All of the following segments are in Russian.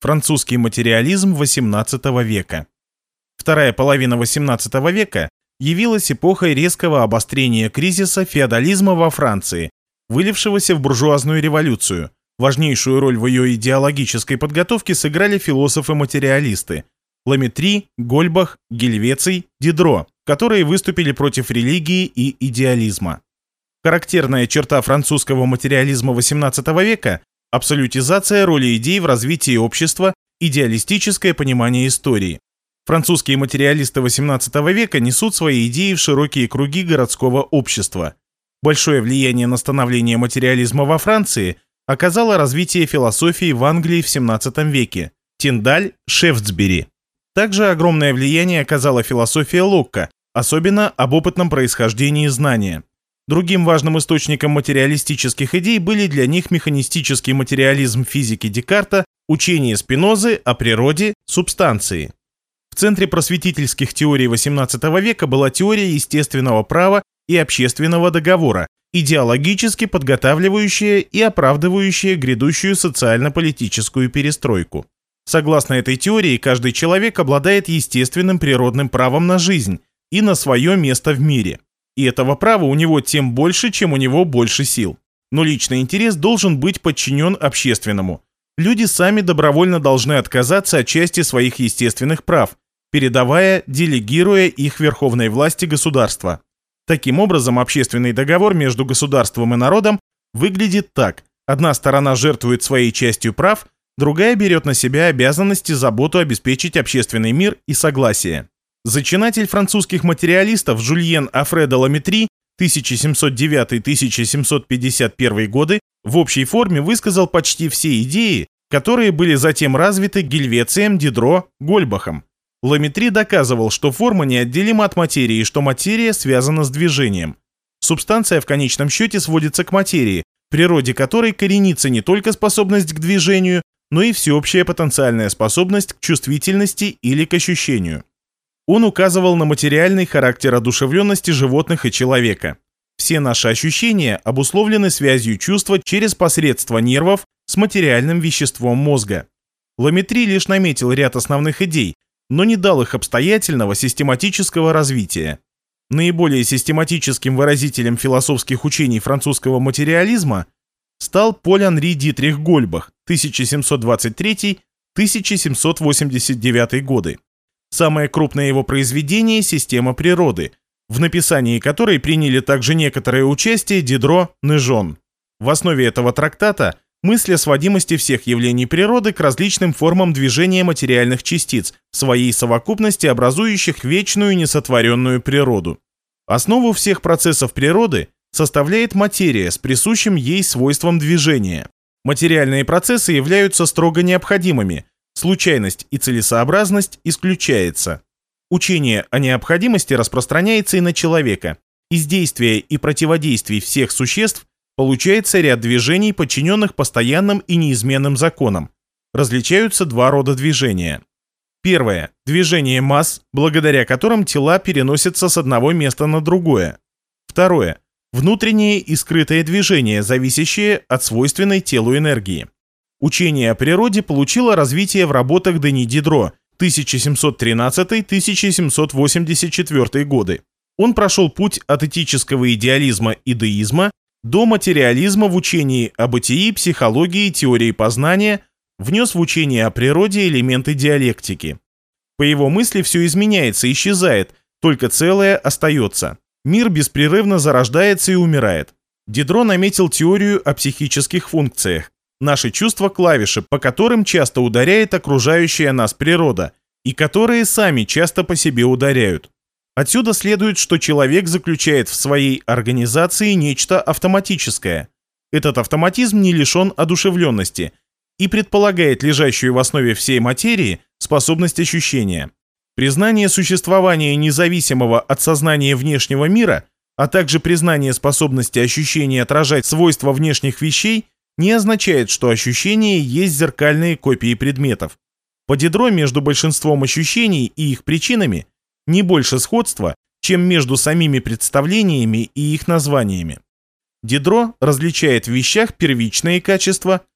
Французский материализм XVIII века. Вторая половина XVIII века явилась эпохой резкого обострения кризиса феодализма во Франции, вылившегося в буржуазную революцию. Важнейшую роль в ее идеологической подготовке сыграли философы-материалисты Ламетри, Гольбах, Гельвеций, Дидро, которые выступили против религии и идеализма. Характерная черта французского материализма XVIII века – абсолютизация роли идей в развитии общества, идеалистическое понимание истории. Французские материалисты XVIII века несут свои идеи в широкие круги городского общества. Большое влияние на становление материализма во Франции оказало развитие философии в Англии в XVII веке – Тиндаль, Шефтсбери. Также огромное влияние оказала философия Локка, особенно об опытном происхождении знания. Другим важным источником материалистических идей были для них механистический материализм физики Декарта, учение Спинозы о природе, субстанции. В центре просветительских теорий XVIII века была теория естественного права и общественного договора, идеологически подготавливающая и оправдывающая грядущую социально-политическую перестройку. Согласно этой теории, каждый человек обладает естественным природным правом на жизнь и на свое место в мире. И этого права у него тем больше, чем у него больше сил. Но личный интерес должен быть подчинен общественному. Люди сами добровольно должны отказаться от части своих естественных прав, передавая, делегируя их верховной власти государства. Таким образом, общественный договор между государством и народом выглядит так. Одна сторона жертвует своей частью прав, другая берет на себя обязанность и заботу обеспечить общественный мир и согласие. Зачинатель французских материалистов Жюльен Офре де Ламетри 1709-1751 годы в общей форме высказал почти все идеи, которые были затем развиты Гельвецием, Дидро, Гольбахом. Ламетри доказывал, что форма неотделима от материи и что материя связана с движением. Субстанция в конечном счете сводится к материи, в природе которой коренится не только способность к движению, но и всеобщая потенциальная способность к чувствительности или к ощущению. Он указывал на материальный характер одушевленности животных и человека. Все наши ощущения обусловлены связью чувства через посредство нервов с материальным веществом мозга. Ламетри лишь наметил ряд основных идей, но не дал их обстоятельного систематического развития. Наиболее систематическим выразителем философских учений французского материализма стал Поль-Анри Дитрих Гольбах 1723-1789 годы. Самое крупное его произведение – «Система природы», в написании которой приняли также некоторое участие Дидро, Нежон. В основе этого трактата мысль о сводимости всех явлений природы к различным формам движения материальных частиц, в своей совокупности образующих вечную несотворенную природу. Основу всех процессов природы составляет материя с присущим ей свойством движения. Материальные процессы являются строго необходимыми, случайность и целесообразность исключается. Учение о необходимости распространяется и на человека. Из действия и противодействий всех существ получается ряд движений, подчиненных постоянным и неизменным законам. Различаются два рода движения. Первое – движение масс, благодаря которым тела переносятся с одного места на другое. Второе – внутреннее и скрытое движение, зависящее от свойственной телу энергии. Учение о природе получило развитие в работах Дени Дидро 1713-1784 годы. Он прошел путь от этического идеализма и деизма до материализма в учении о бытии, психологии, теории познания, внес в учение о природе элементы диалектики. По его мысли все изменяется, исчезает, только целое остается. Мир беспрерывно зарождается и умирает. Дидро наметил теорию о психических функциях. Наши чувства – клавиши, по которым часто ударяет окружающая нас природа, и которые сами часто по себе ударяют. Отсюда следует, что человек заключает в своей организации нечто автоматическое. Этот автоматизм не лишен одушевленности и предполагает лежащую в основе всей материи способность ощущения. Признание существования независимого от сознания внешнего мира, а также признание способности ощущения отражать свойства внешних вещей не означает, что ощущения есть зеркальные копии предметов. По Дидро между большинством ощущений и их причинами не больше сходства, чем между самими представлениями и их названиями. Дидро различает в вещах первичные качества,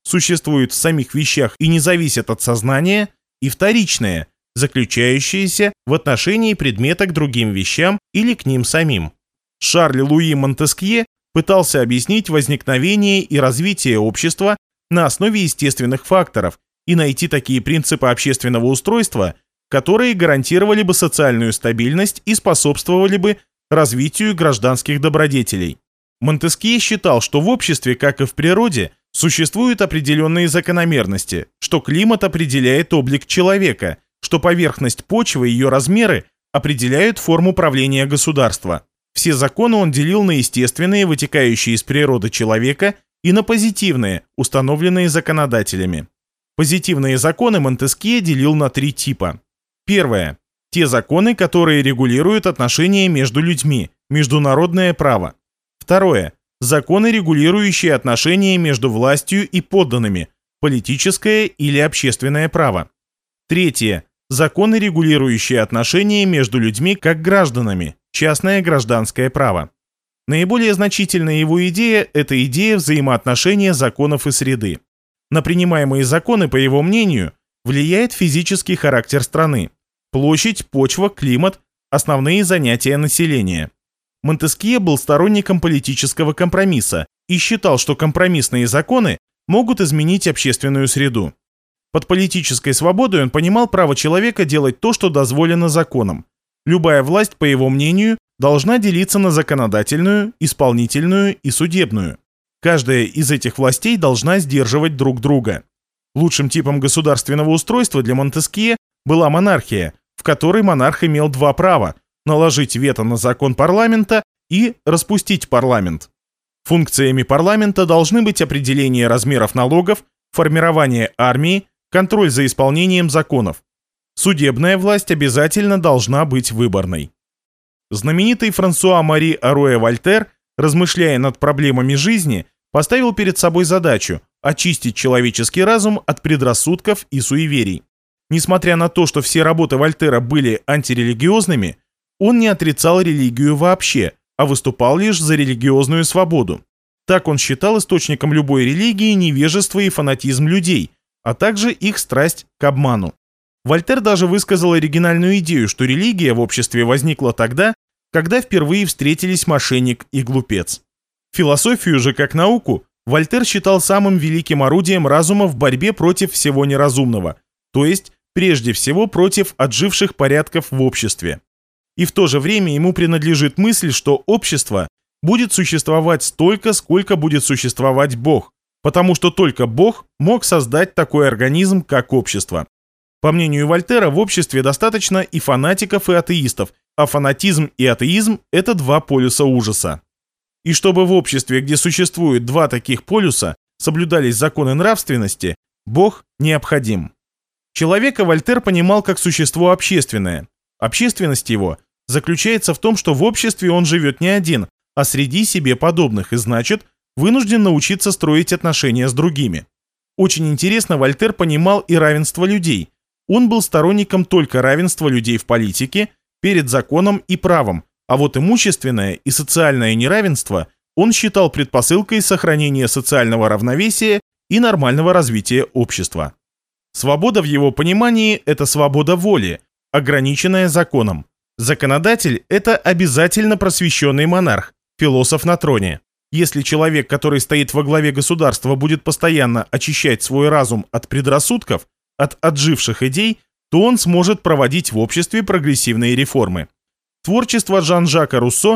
существуют в самих вещах и не зависят от сознания, и вторичное, заключающееся в отношении предмета к другим вещам или к ним самим. Шарль Луи Монтескье пытался объяснить возникновение и развитие общества на основе естественных факторов и найти такие принципы общественного устройства, которые гарантировали бы социальную стабильность и способствовали бы развитию гражданских добродетелей. Монтескье считал, что в обществе, как и в природе, существуют определенные закономерности, что климат определяет облик человека, что поверхность почвы и ее размеры определяют форму правления государства. Все законы он делил на естественные, вытекающие из природы человека, и на позитивные, установленные законодателями. Позитивные законы Монтескье делил на 3 типа. Первое. Те законы, которые регулируют отношения между людьми, международное право. Второе. Законы, регулирующие отношения между властью и подданными, политическое или общественное право. Третье. Законы, регулирующие отношения между людьми как гражданами, частное гражданское право. Наиболее значительная его идея – это идея взаимоотношения законов и среды. На принимаемые законы, по его мнению, влияет физический характер страны, площадь, почва, климат, основные занятия населения. Монтескье был сторонником политического компромисса и считал, что компромиссные законы могут изменить общественную среду. Под политической свободой он понимал право человека делать то, что дозволено законом. Любая власть, по его мнению, должна делиться на законодательную, исполнительную и судебную. Каждая из этих властей должна сдерживать друг друга. Лучшим типом государственного устройства для Монтескье была монархия, в которой монарх имел 2 права – наложить вето на закон парламента и распустить парламент. Функциями парламента должны быть определение размеров налогов, формирование армии, контроль за исполнением законов. Судебная власть обязательно должна быть выборной. Знаменитый Франсуа-Мари Аруэ Вольтер, размышляя над проблемами жизни, поставил перед собой задачу очистить человеческий разум от предрассудков и суеверий. Несмотря на то, что все работы Вольтера были антирелигиозными, он не отрицал религию вообще, а выступал лишь за религиозную свободу. Так он считал источником любой религии невежество и фанатизм людей, а также их страсть к обману. Вольтер даже высказал оригинальную идею, что религия в обществе возникла тогда, когда впервые встретились мошенник и глупец. Философию же как науку Вольтер считал самым великим орудием разума в борьбе против всего неразумного, то есть прежде всего против отживших порядков в обществе. И в то же время ему принадлежит мысль, что общество будет существовать столько, сколько будет существовать Бог, потому что только Бог мог создать такой организм, как общество. По мнению Вольтера, в обществе достаточно и фанатиков, и атеистов, а фанатизм и атеизм – это 2 полюса ужаса. И чтобы в обществе, где существует 2 таких полюса, соблюдались законы нравственности, Бог необходим. Человека Вольтер понимал как существо общественное. Общественность его заключается в том, что в обществе он живет не один, а среди себе подобных, и значит, вынужден научиться строить отношения с другими. Очень интересно, Вольтер понимал и равенство людей. Он был сторонником только равенства людей в политике, перед законом и правом, а вот имущественное и социальное неравенство он считал предпосылкой сохранения социального равновесия и нормального развития общества. Свобода в его понимании – это свобода воли, ограниченная законом. Законодатель – это обязательно просвещенный монарх, философ на троне. Если человек, который стоит во главе государства, будет постоянно очищать свой разум от предрассудков, от отживших идей, то он сможет проводить в обществе прогрессивные реформы. Творчество Жан-Жака Руссо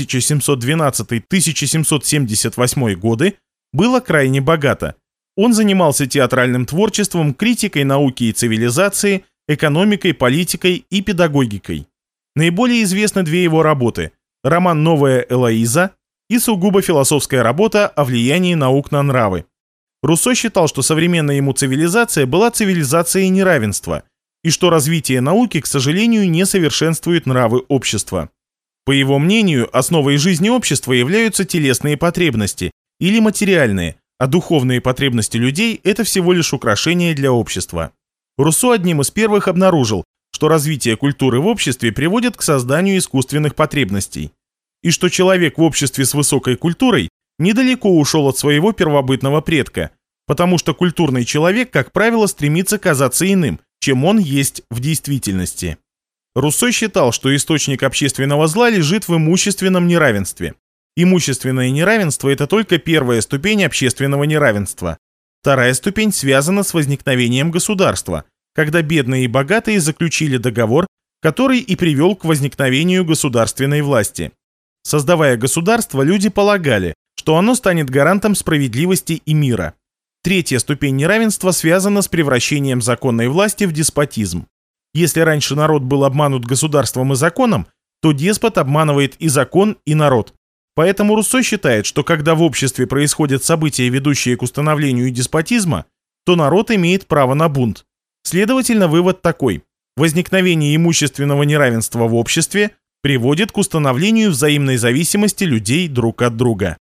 1712-1778 годы было крайне богато. Он занимался театральным творчеством, критикой науки и цивилизации, экономикой, политикой и педагогикой. Наиболее известны 2 его работы – роман «Новая Элоиза» и сугубо философская работа о влиянии наук на нравы. Руссо считал, что современная ему цивилизация была цивилизацией неравенства, и что развитие науки, к сожалению, не совершенствует нравы общества. По его мнению, основой жизни общества являются телесные потребности или материальные, а духовные потребности людей – это всего лишь украшения для общества. Руссо одним из первых обнаружил, что развитие культуры в обществе приводит к созданию искусственных потребностей, и что человек в обществе с высокой культурой недалеко ушел от своего первобытного предка, потому что культурный человек, как правило, стремится казаться иным, чем он есть в действительности. Руссо считал, что источник общественного зла лежит в имущественном неравенстве. Имущественное неравенство – это только первая ступень общественного неравенства. Вторая ступень связана с возникновением государства, когда бедные и богатые заключили договор, который и привел к возникновению государственной власти. Создавая государство, люди полагали, что оно станет гарантом справедливости и мира. Третья ступень неравенства связана с превращением законной власти в деспотизм. Если раньше народ был обманут государством и законом, то деспот обманывает и закон, и народ. Поэтому Руссо считает, что когда в обществе происходят события, ведущие к установлению деспотизма, то народ имеет право на бунт. Следовательно, вывод такой: возникновение имущественного неравенства в обществе приводит к установлению взаимной зависимости людей друг от друга.